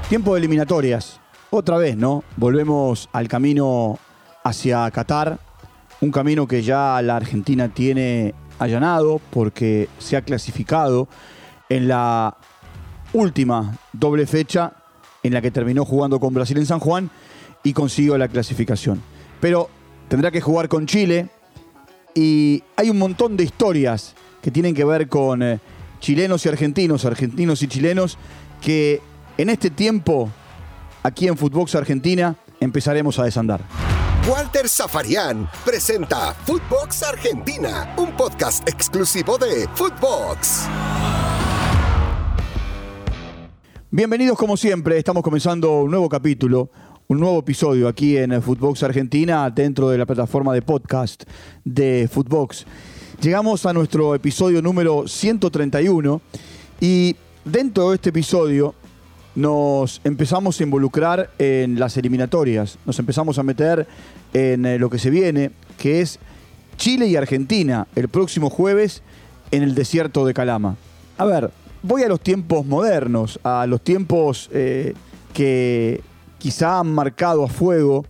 Tiempo de eliminatorias. Otra vez, ¿no? Volvemos al camino hacia Qatar. Un camino que ya la Argentina tiene allanado porque se ha clasificado en la última doble fecha en la que terminó jugando con Brasil en San Juan y consiguió la clasificación. Pero tendrá que jugar con Chile y hay un montón de historias que tienen que ver con chilenos y argentinos, argentinos y chilenos, que en este tiempo, aquí en Footbox Argentina, empezaremos a desandar. Walter Zafarian presenta Footbox Argentina, un podcast exclusivo de Footbox. Bienvenidos como siempre, estamos comenzando un nuevo capítulo, un nuevo episodio aquí en Footbox Argentina, dentro de la plataforma de podcast de Footbox. Llegamos a nuestro episodio número 131 y dentro de este episodio nos empezamos a involucrar en las eliminatorias, nos empezamos a meter en lo que se viene, que es Chile y Argentina, el próximo jueves en el desierto de Calama. A ver, voy a los tiempos modernos, a los tiempos que quizá han marcado a fuego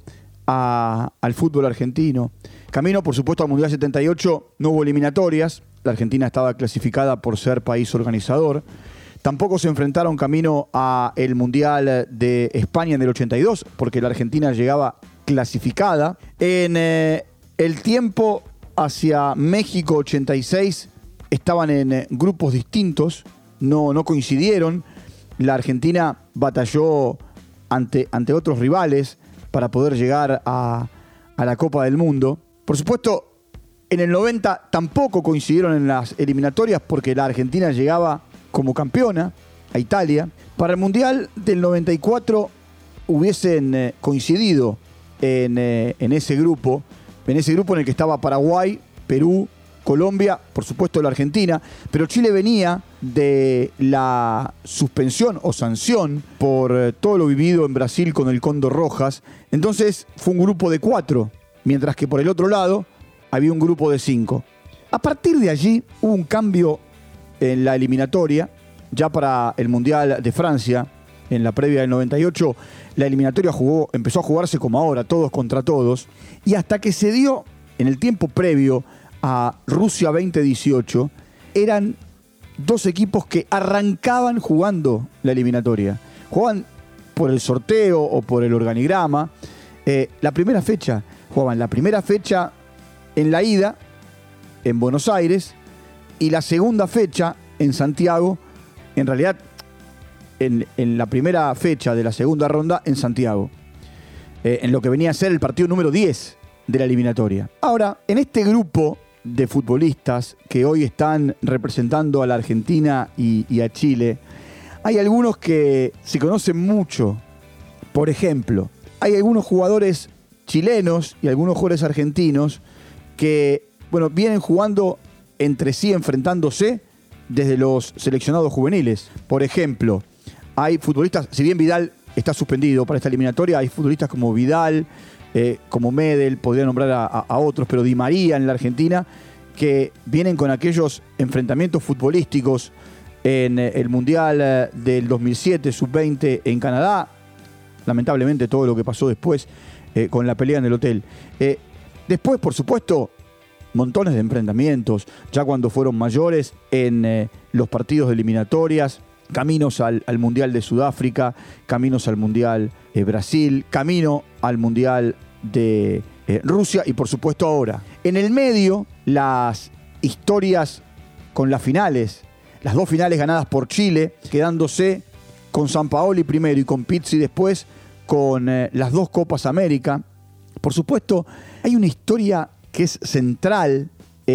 al fútbol argentino. Camino, por supuesto, al Mundial 78 no hubo eliminatorias, la Argentina estaba clasificada por ser país organizador. Tampoco se enfrentaron camino al Mundial de España en el 82, porque la Argentina llegaba clasificada. En el tiempo hacia México 86 estaban en grupos distintos, no coincidieron. La Argentina batalló ante otros rivales para poder llegar a la Copa del Mundo. Por supuesto, en el 90 tampoco coincidieron en las eliminatorias porque la Argentina llegaba como campeona a Italia. Para el Mundial del 94 hubiesen coincidido en ese grupo en el que estaba Paraguay, Perú, Colombia, por supuesto la Argentina, pero Chile venía de la suspensión o sanción por todo lo vivido en Brasil con el Cóndor Rojas. Entonces fue un grupo de 4, mientras que por el otro lado había un grupo de 5. A partir de allí hubo un cambio en la eliminatoria, ya para el Mundial de Francia, en la previa del 98, la eliminatoria empezó a jugarse como ahora, todos contra todos, y hasta que se dio en el tiempo previo a Rusia 2018, eran dos equipos que arrancaban jugando la eliminatoria. Jugaban por el sorteo o por el organigrama. Jugaban la primera fecha en la ida, en Buenos Aires, y la segunda fecha en Santiago, en realidad en la primera fecha de la segunda ronda en Santiago, en lo que venía a ser el partido número 10 de la eliminatoria. Ahora, en este grupo de futbolistas que hoy están representando a la Argentina y a Chile, hay algunos que se conocen mucho. Por ejemplo, hay algunos jugadores chilenos y algunos jugadores argentinos que, vienen jugando entre sí, enfrentándose desde los seleccionados juveniles. Por ejemplo, hay futbolistas, si bien Vidal está suspendido para esta eliminatoria, hay futbolistas como Vidal, como Medel, podría nombrar a otros, pero Di María en la Argentina, que vienen con aquellos enfrentamientos futbolísticos en el Mundial del 2007, Sub-20 en Canadá. Lamentablemente todo lo que pasó después con la pelea en el hotel. Después, por supuesto, montones de enfrentamientos, ya cuando fueron mayores, en los partidos de eliminatorias, caminos al Mundial de Sudáfrica, caminos al Mundial Brasil, camino al Mundial de Rusia y por supuesto ahora. En el medio, las historias con las finales, las dos finales ganadas por Chile, quedándose con Sampaoli primero y con Pizzi después, con las dos Copas América. Por supuesto, hay una historia que es central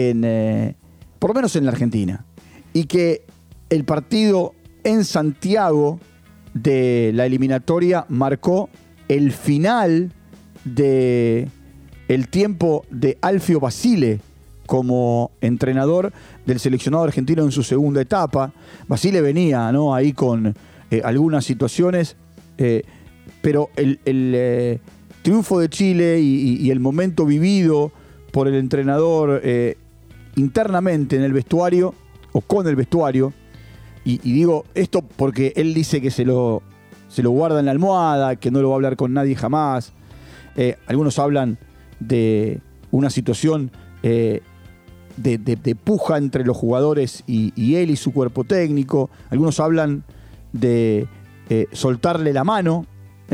por lo menos en la Argentina, y que el partido en Santiago de la eliminatoria marcó el final del tiempo de Alfio Basile como entrenador del seleccionado argentino en su segunda etapa. Basile venía, ¿no?, ahí con algunas situaciones, pero el triunfo de Chile y el momento vivido por el entrenador internamente en el vestuario o con el vestuario, y digo esto porque él dice que se lo se lo guarda en la almohada, que no lo va a hablar con nadie jamás. Algunos hablan de una situación de puja entre los jugadores y él y su cuerpo técnico. Algunos hablan de soltarle la mano.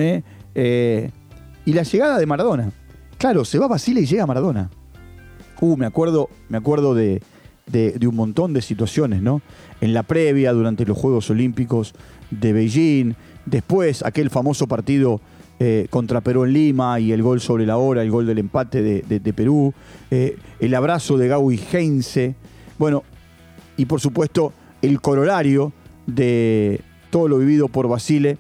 Y la llegada de Maradona. Claro, se va Basile y llega Maradona. Me acuerdo de un montón de situaciones, ¿no? En la previa, durante los Juegos Olímpicos de Beijing, después aquel famoso partido contra Perú en Lima y el gol sobre la hora, el gol del empate de Perú, el abrazo de Gawi Heinze, bueno, y por supuesto el corolario de todo lo vivido por Basile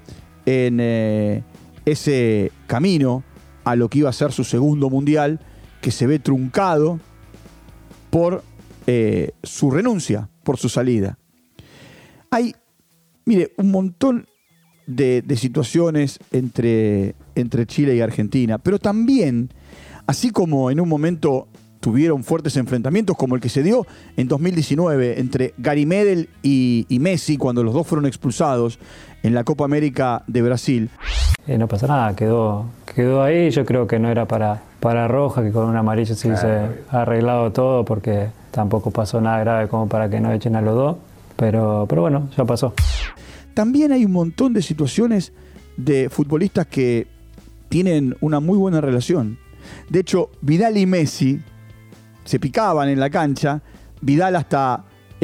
en ese camino a lo que iba a ser su segundo mundial, que se ve truncado por su renuncia, por su salida. Hay, mire, un montón de situaciones entre Chile y Argentina, pero también, así como en un momento tuvieron fuertes enfrentamientos, como el que se dio en 2019 entre Gary Medel y Messi, cuando los dos fueron expulsados en la Copa América de Brasil. No pasa nada, quedó ahí. Yo creo que no era para roja, que con un amarillo sí se ha arreglado todo, porque tampoco pasó nada grave como para que no echen a los dos, pero bueno, ya pasó. También hay un montón de situaciones de futbolistas que tienen una muy buena relación. De hecho, Vidal y Messi se picaban en la cancha. Vidal hasta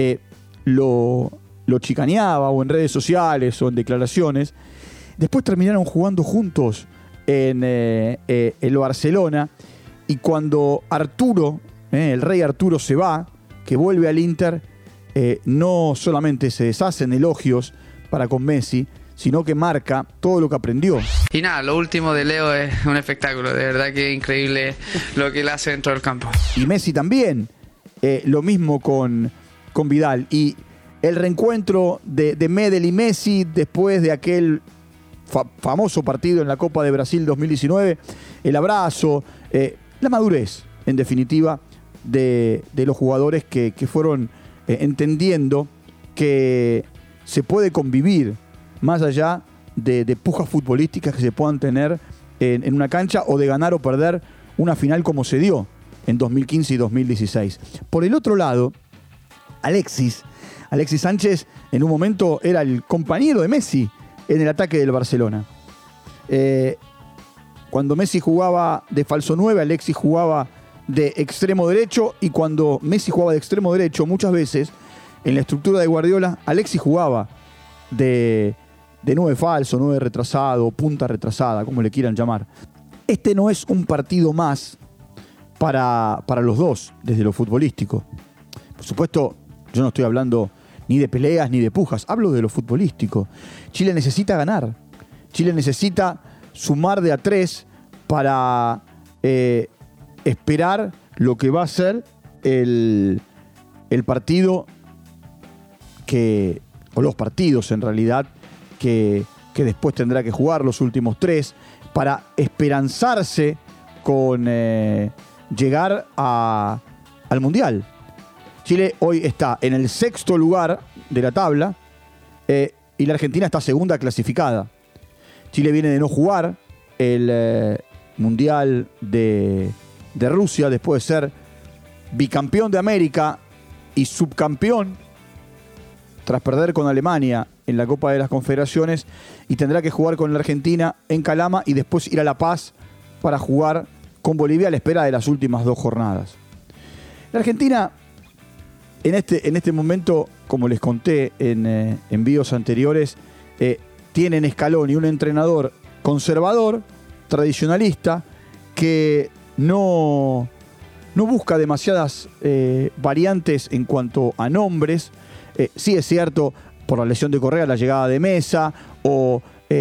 lo chicaneaba, o en redes sociales o en declaraciones. Después terminaron jugando juntos en el Barcelona. Y cuando Arturo, el rey Arturo, se va, que vuelve al Inter, no solamente se deshacen elogios para con Messi, sino que marca todo lo que aprendió. Y nada, lo último de Leo es un espectáculo, de verdad que es increíble lo que él hace dentro del campo. Y Messi también, lo mismo con Vidal. Y el reencuentro de Medel y Messi después de aquel famoso partido en la Copa de Brasil 2019, el abrazo, la madurez, en definitiva, de los jugadores que fueron entendiendo que se puede convivir más allá de pujas futbolísticas que se puedan tener en una cancha, o de ganar o perder una final como se dio en 2015 y 2016. Por el otro lado, Alexis Sánchez en un momento era el compañero de Messi en el ataque del Barcelona. Cuando Messi jugaba de falso 9, Alexis jugaba de extremo derecho, y cuando Messi jugaba de extremo derecho, muchas veces en la estructura de Guardiola, Alexis jugaba de 9 falso, 9 retrasado, punta retrasada, como le quieran llamar. Este no es un partido más para los dos, desde lo futbolístico. Por supuesto, yo no estoy hablando ni de peleas ni de pujas, hablo de lo futbolístico. Chile necesita ganar. Chile necesita sumar de a 3 para esperar lo que va a ser el partido o los partidos en realidad que después tendrá que jugar, los últimos 3, para esperanzarse con llegar al Mundial. Chile hoy está en el 6º lugar de la tabla, y la Argentina está segunda clasificada. Chile viene de no jugar el Mundial de Rusia, después de ser bicampeón de América y subcampeón tras perder con Alemania en la Copa de las Confederaciones, y tendrá que jugar con la Argentina en Calama y después ir a La Paz para jugar con Bolivia a la espera de las últimas 2 jornadas. La Argentina en este momento, como les conté en envíos anteriores, tiene en Scaloni un entrenador conservador, tradicionalista, que no busca demasiadas variantes en cuanto a nombres. Sí es cierto, por la lesión de Correa, la llegada de Mesa, o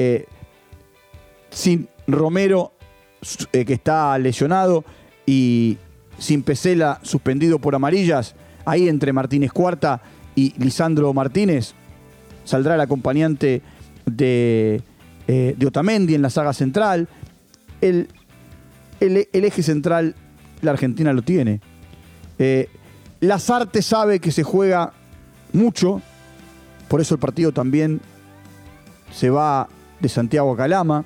sin Romero, que está lesionado, y sin Pesela, suspendido por amarillas, ahí entre Martínez Cuarta y Lisandro Martínez saldrá el acompañante de Otamendi en la saga central. El eje central, la Argentina lo tiene. Lazarte sabe que se juega mucho, por eso el partido también se va de Santiago Calama.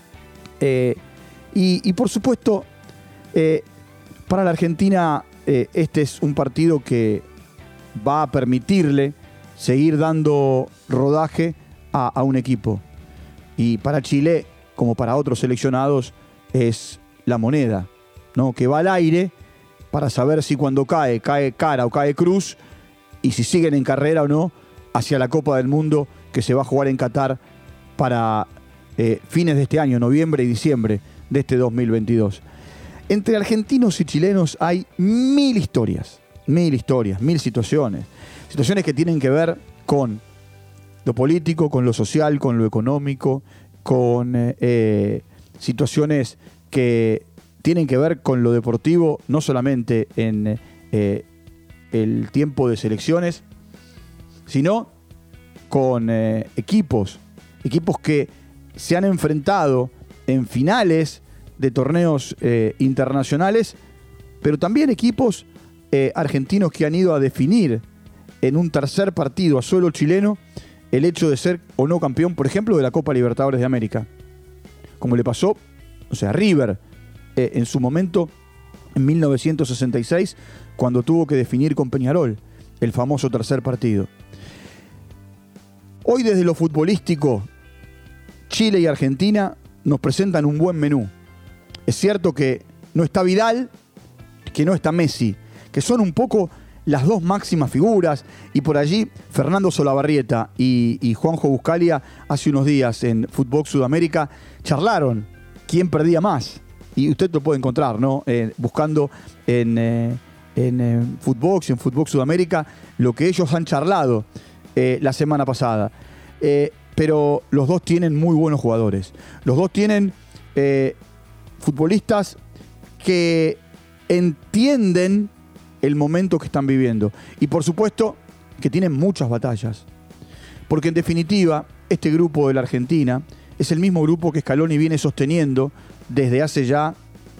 Y por supuesto, para la Argentina este es un partido que va a permitirle seguir dando rodaje a un equipo. Y para Chile, como para otros seleccionados, es la moneda, ¿no? Que va al aire para saber si cuando cae cara o cae cruz, y si siguen en carrera o no hacia la Copa del Mundo que se va a jugar en Qatar para fines de este año, noviembre y diciembre de este 2022. Entre argentinos y chilenos hay 1000 historias, 1000 situaciones que tienen que ver con lo político, con lo social, con lo económico, con situaciones que tienen que ver con lo deportivo, no solamente en el tiempo de selecciones, sino con equipos que se han enfrentado en finales de torneos internacionales, pero también equipos argentinos que han ido a definir en un tercer partido a suelo chileno el hecho de ser o no campeón, por ejemplo, de la Copa Libertadores de América, como le pasó, a River en su momento en 1966, cuando tuvo que definir con Peñarol el famoso tercer partido. Hoy, desde lo futbolístico, Chile y Argentina nos presentan un buen menú. Es cierto que no está Vidal, que no está Messi, que son un poco las dos máximas figuras, y por allí Fernando Solabarrieta y Juanjo Buscalia hace unos días en Footbox Sudamérica charlaron quién perdía más, y usted lo puede encontrar, ¿no? Buscando en Footbox y en Footbox Sudamérica lo que ellos han charlado la semana pasada. Pero los dos tienen muy buenos jugadores, los dos tienen futbolistas que entienden el momento que están viviendo, y por supuesto que tienen muchas batallas, porque en definitiva este grupo de la Argentina es el mismo grupo que Scaloni viene sosteniendo desde hace ya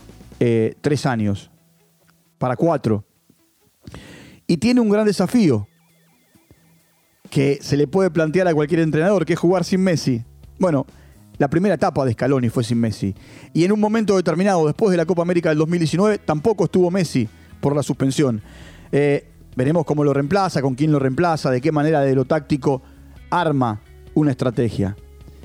3 años, para 4, y tiene un gran desafío que se le puede plantear a cualquier entrenador, que es jugar sin Messi. Bueno, la primera etapa de Scaloni fue sin Messi, y en un momento determinado, después de la Copa América del 2019, tampoco estuvo Messi por la suspensión. Veremos cómo lo reemplaza, con quién lo reemplaza, de qué manera de lo táctico arma una estrategia.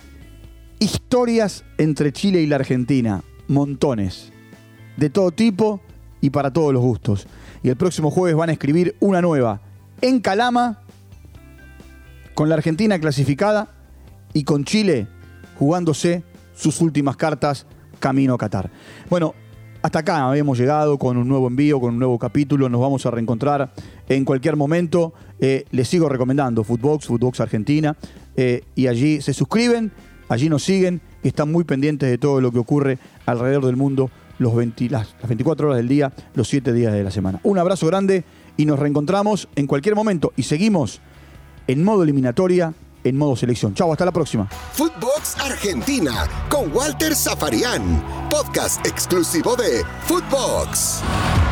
Historias entre Chile y la Argentina, montones, de todo tipo y para todos los gustos. Y el próximo jueves van a escribir una nueva en Calama, con la Argentina clasificada y con Chile jugándose sus últimas cartas camino a Qatar. Bueno, hasta acá habíamos llegado con un nuevo envío, con un nuevo capítulo. Nos vamos a reencontrar en cualquier momento. Les sigo recomendando Footbox Argentina, y allí se suscriben, allí nos siguen y están muy pendientes de todo lo que ocurre alrededor del mundo las 24 horas del día, los 7 días de la semana. Un abrazo grande y nos reencontramos en cualquier momento, y seguimos en modo eliminatoria, en modo selección. Chau, hasta la próxima. Footbox Argentina con Walter Safarian, podcast exclusivo de Footbox.